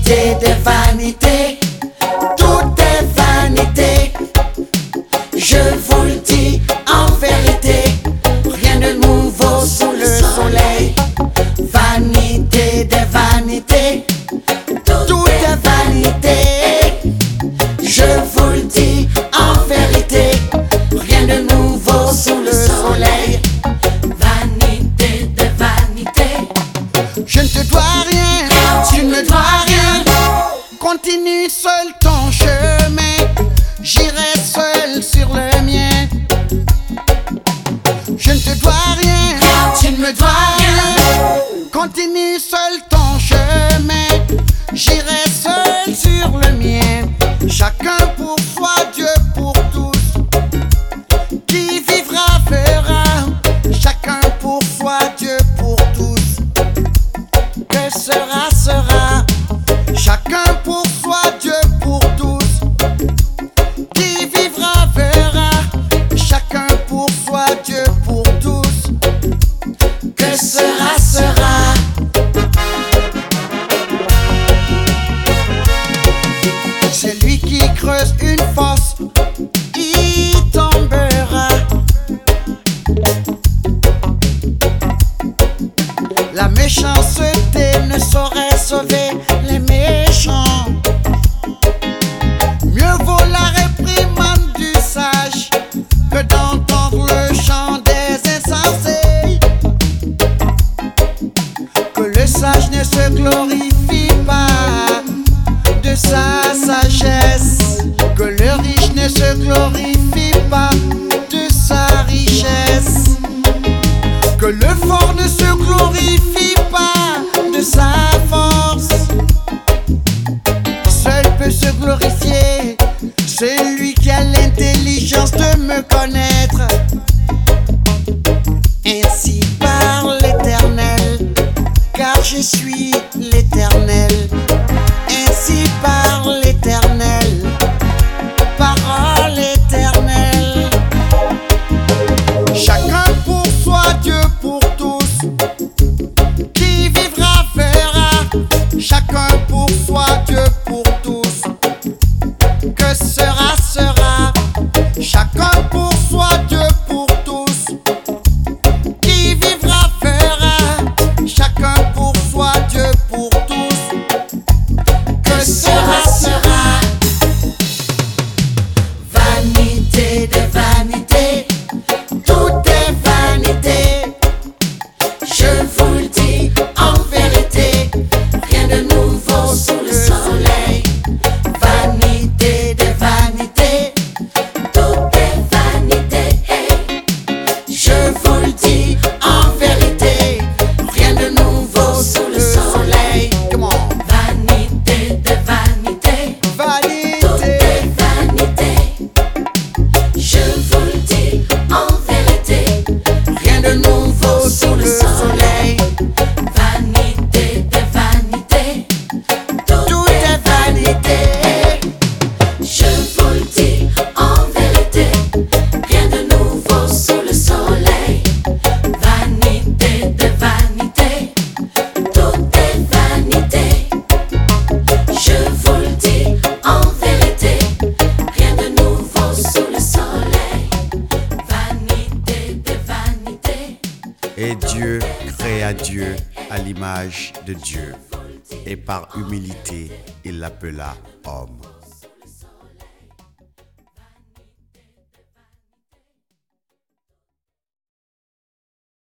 Vanité de vanité, tout est vanité. Je vous le dis en vérité, rien de nouveau sous le soleil. Vanité de vanité, tout est vanité. Je vous le dis en vérité, rien de nouveau sous le soleil. Vanité de vanité. Je ne te dois rien, tu ne me dois rien. Continue seul ton chemin, j'irai seul sur le mien. Je ne te dois rien, tu ne me dois rien. Continue seul ton chemin, j'irai seul sur le mien. Chacun pour soi, Dieu pour tous. Qui vivra verra. Chacun pour soi, Dieu pour tous. Que sera, sera. Chacun pour soi, Dieu pour tous. Qui vivra verra. Chacun pour soi, Dieu pour tous. Que sera, sera. Celui qui creuse une fosse, y tombera. La méchanceté ne saurait sauver les méchants. Mieux vaut la réprimande du sage que d'entendre le chant des insensés. Que le sage ne se glorifie pas de sa sagesse, que le riche ne se glorifie pas de sa richesse, que le fort ne se glorifie pas de sa force. Seul peut se glorifier celui qui a l'intelligence de me connaître. Ainsi parle l'Éternel, car je suis l'Éternel. Ainsi parle l'Éternel, parole éternelle. Chacun pour soi, Dieu pour tous. Qui vivra verra. Chacun pour soi, Dieu pour tous. Que sera, sera. Chacun pour soi, Dieu pour tous. Qui vivra verra. Chacun pour soi, Dieu pour tous. Que sera, sera. Vanité de vanité, tout est vanité. Je vous le dis en vérité, rien de nouveau sous le soleil. Vanité de vanité, tout est vanité. Je vous le dis en vérité, rien de nouveau sous le soleil. Vanité de vanité, tout est vanité. Je vous le dis en vérité, rien de nouveau sous le soleil. Vanité de vanité, tout est vanité. Je vous le dis en vérité, rien de nouveau sous le soleil. Vanité de vanité, tout est vanité. Je vous le dis en vérité, rien de nouveau sous le soleil. Vanité de vanité. Et Dieu créa Dieu à l'image de Dieu, et par humilité il l'appela homme.